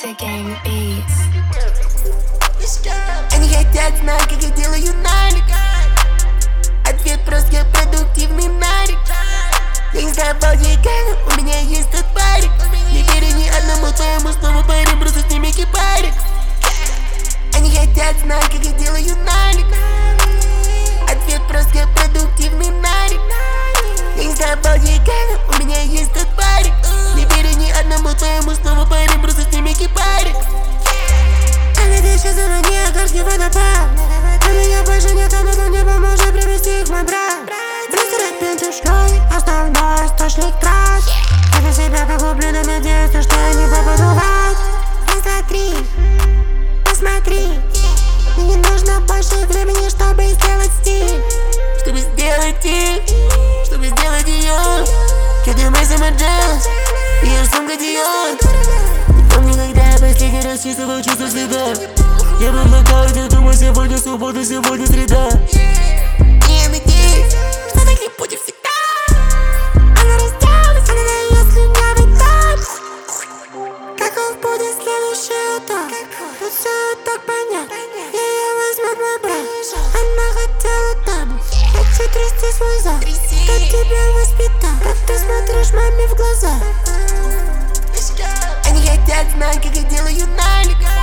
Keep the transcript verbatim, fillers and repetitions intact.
The Gang Beats. Они хотят знать, как я делаю налик. Ответ прост, я продуктивный нарик. Я не забыл никогда, у меня есть тот парик. Не верю ни одному твоему слову, парень, просто с ними кипарик. Они хотят знать, как я делаю налик. Ответ прост, я продуктивный нарик. Я не забыл никогда, у меня есть тот парик. Не верю ни одному твоему слову, парень, просто с ними кипарик. Они дышат за мне, горшки водопад. У меня больше нет, а но не поможет привести их в мой брак. Быстро пентушкой, основной источник трат. Я на себя погублю, но надеюсь, что я не попаду в ад. Посмотри, посмотри. Мне не нужно больше времени, чтобы сделать стиль. Чтобы сделать их, чтобы сделать ее. Когда мы самоджаз, ее сумка Диор. Не помню, когда я последний раз чувствовал чувство стыда. Я был в нокауте, думаю, сегодня суббота, сегодня среда. И я надеюсь, что так не будет всегда. Она разделась, она дает слюнявый тап. Каков будет следующий этап? Тут все так понятно. Ее возьмет мой брат. Она хотела табу. Хочу трясти свой зад. Кто тебя воспитал? Как ты смотришь маме в глаза? Они хотят знать, как я делаю налик.